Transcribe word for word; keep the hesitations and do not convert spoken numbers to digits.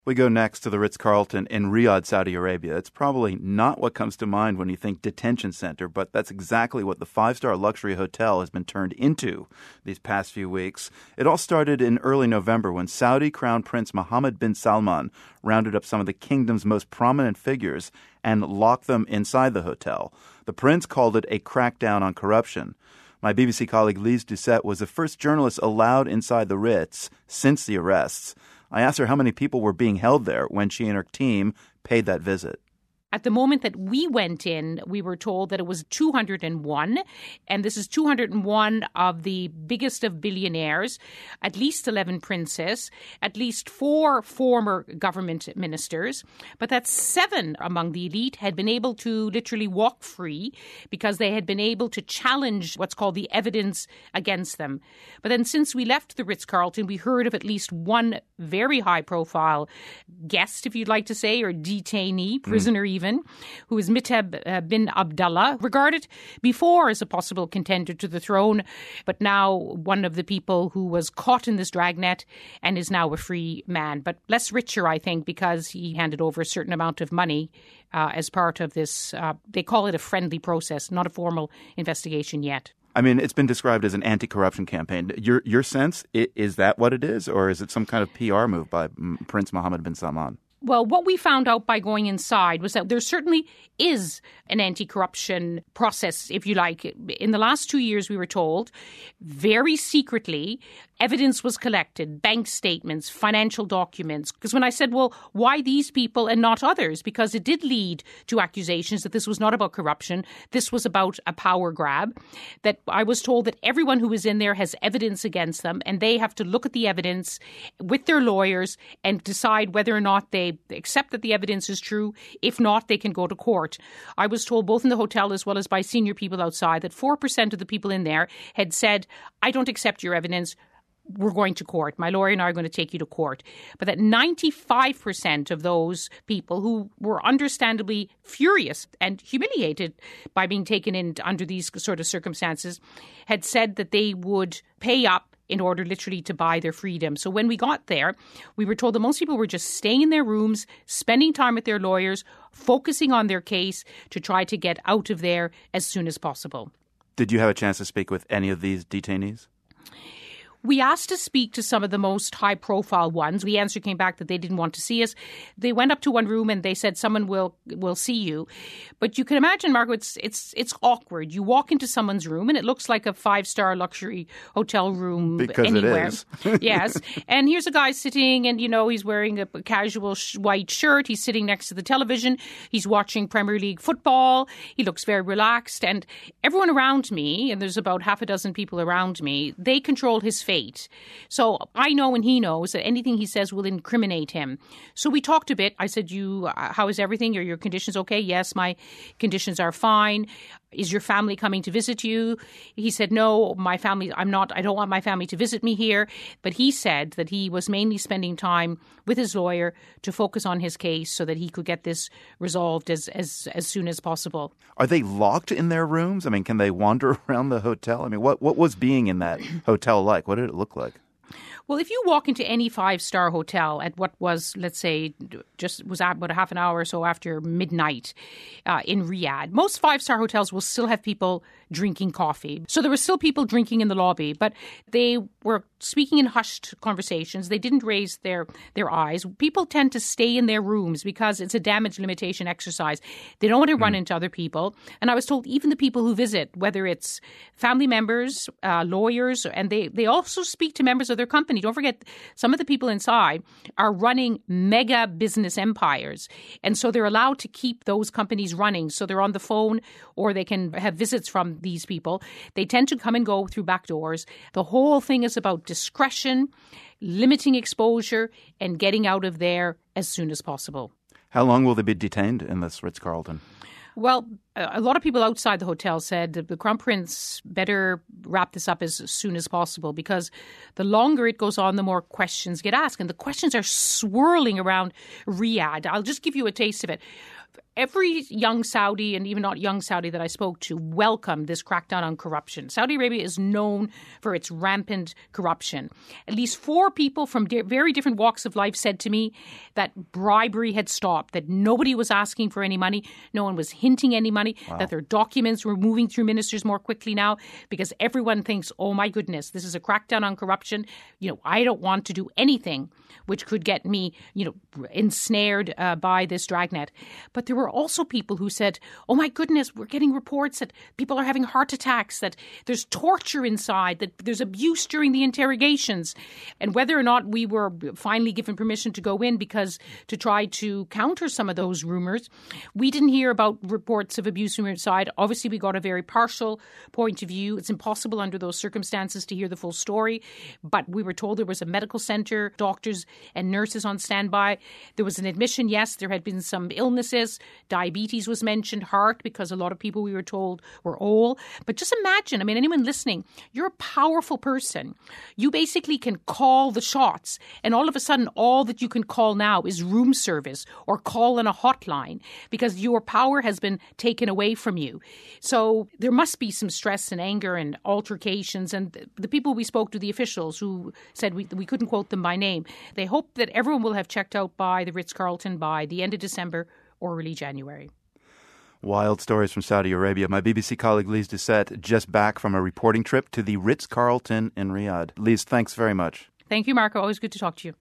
We go next to the Ritz-Carlton in Riyadh, Saudi Arabia. It's probably not what comes to mind when you think detention center, but that's exactly what the five-star luxury hotel has been turned into these past few weeks. It all started in early November when Saudi Crown Prince Mohammed bin Salman rounded up some of the kingdom's most prominent figures and locked them inside the hotel. The prince called it a crackdown on corruption. My B B C colleague Lise Doucette was the first journalist allowed inside the Ritz since the arrests. I asked her how many people were being held there when she and her team paid that visit. At the moment that we went in, we were told that it was two hundred one, and this is two hundred one of the biggest of billionaires, at least eleven princes, at least four former government ministers, but that seven among the elite had been able to literally walk free because they had been able to challenge what's called the evidence against them. But then since we left the Ritz-Carlton, we heard of at least one very high-profile guest, if you'd like to say, or detainee, prisoner mm. even, who is Miteb uh, bin Abdullah, regarded before as a possible contender to the throne, but now one of the people who was caught in this dragnet and is now a free man, but less richer, I think, because he handed over a certain amount of money uh, as part of this, uh, they call it a friendly process, not a formal investigation yet. I mean, it's been described as an anti-corruption campaign. Your your sense, is that what it is, or is it some kind of P R move by Prince Mohammed bin Salman? Well, what we found out by going inside was that there certainly is an anti-corruption process, if you like. In the last two years, we were told, very secretly, evidence was collected, bank statements, financial documents. Because when I said, well, why these people and not others? Because it did lead to accusations that this was not about corruption. This was about a power grab. That I was told that everyone who is in there has evidence against them, and they have to look at the evidence with their lawyers and decide whether or not they accept that the evidence is true. If not, they can go to court. I was told both in the hotel as well as by senior people outside that four percent of the people in there had said, I don't accept your evidence. We're going to court. My lawyer and I are going to take you to court. But that ninety-five percent of those people who were understandably furious and humiliated by being taken in under these sort of circumstances had said that they would pay up in order literally to buy their freedom. So when we got there, we were told that most people were just staying in their rooms, spending time with their lawyers, focusing on their case to try to get out of there as soon as possible. Did you have a chance to speak with any of these detainees? We asked to speak to some of the most high-profile ones. The answer came back that they didn't want to see us. They went up to one room and they said, someone will will see you. But you can imagine, Margaret, it's, it's, it's awkward. You walk into someone's room and it looks like a five-star luxury hotel room because anywhere. It is. Yes. And here's a guy sitting and, you know, he's wearing a casual sh- white shirt. He's sitting next to the television. He's watching Premier League football. He looks very relaxed. And everyone around me, and there's about half a dozen people around me, they control his face. Fate. So I know and he knows that anything he says will incriminate him. So we talked a bit. I said, "You, uh, how is everything? Are your conditions okay?" "Yes, my conditions are fine." "Is your family coming to visit you?" He said, "No, my family, I'm not, I don't want my family to visit me here." But he said that he was mainly spending time with his lawyer to focus on his case so that he could get this resolved as, as, as soon as possible. Are they locked in their rooms? I mean, can they wander around the hotel? I mean, what, what was being in that hotel like? What did it look like? Well, if you walk into any five-star hotel at what was, let's say, just was about a half an hour or so after midnight uh, in Riyadh, most five-star hotels will still have people drinking coffee. So there were still people drinking in the lobby, but they were speaking in hushed conversations. They didn't raise their, their eyes. People tend to stay in their rooms because it's a damage limitation exercise. They don't want to run mm. into other people. And I was told even the people who visit, whether it's family members, uh, lawyers, and they, they also speak to members of their company. Don't forget, some of the people inside are running mega business empires. And so they're allowed to keep those companies running. So they're on the phone or they can have visits from these people. They tend to come and go through back doors. The whole thing is about discretion, limiting exposure, and getting out of there as soon as possible. How long will they be detained in this Ritz-Carlton? Well, a lot of people outside the hotel said that the Crown Prince better wrap this up as soon as possible, because the longer it goes on, the more questions get asked. And the questions are swirling around Riyadh. I'll just give you a taste of it. Every young Saudi, and even not young Saudi that I spoke to, welcomed this crackdown on corruption. Saudi Arabia is known for its rampant corruption. At least four people from di- very different walks of life said to me that bribery had stopped, that nobody was asking for any money, no one was hinting any money, wow. that their documents were moving through ministers more quickly now, because everyone thinks, oh my goodness, this is a crackdown on corruption. You know, I don't want to do anything which could get me, you know, ensnared uh, by this dragnet. But there were also people who said, oh my goodness, we're getting reports that people are having heart attacks, that there's torture inside, that there's abuse during the interrogations. And whether or not we were finally given permission to go in because to try to counter some of those rumors, we didn't hear about reports of abuse from inside. Obviously, we got a very partial point of view. It's impossible under those circumstances to hear the full story. But we were told there was a medical center, doctors and nurses on standby. There was an admission, yes, there had been some illnesses. Diabetes was mentioned, heart, because a lot of people, we were told, were old. But just imagine, I mean, anyone listening, you're a powerful person. You basically can call the shots. And all of a sudden, all that you can call now is room service or call in a hotline because your power has been taken away from you. So there must be some stress and anger and altercations. And the people we spoke to, the officials who said we, we couldn't quote them by name, they hope that everyone will have checked out by the Ritz-Carlton by the end of December or early January. Wild stories from Saudi Arabia. My B B C colleague Lise Doucette just back from a reporting trip to the Ritz-Carlton in Riyadh. Lise, thanks very much. Thank you, Marco. Always good to talk to you.